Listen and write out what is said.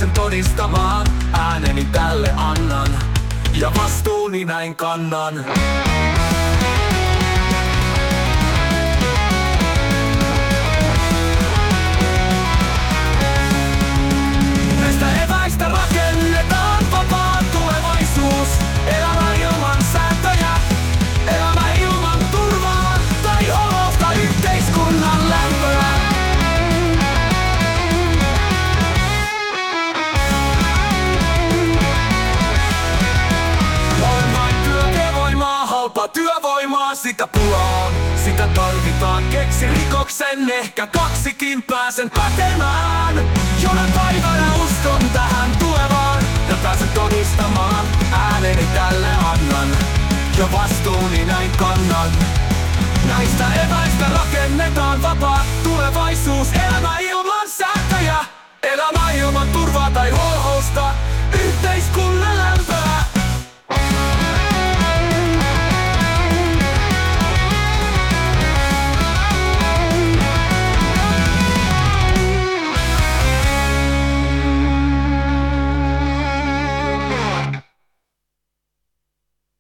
pääsen todistamaan. Ääneni tälle annan ja vastuuni näin kannan. Näistä eväistä rakennetaan vapaa tulevaisuus. Elämä ilman sääntöjä, elämä ilman turvaa tai holousta yhteiskunnan lämpöä. Olen vain työvoimaa, halpaa työvoimaa, sitä pulaa on, sitä tarvitaan. Keksi rikoksen, ehkä kaksikin pääsen pätemään. Jonain päivänä uskon tähän tulevaan ja pääsen todistamaan. Ääneni tälle annan ja vastuuni näin kannan. Näistä eväistä rakennetaan vapaa tulevaisuus. Elämä ilman sääntöjä, elämä ilman turvaa tai holhousta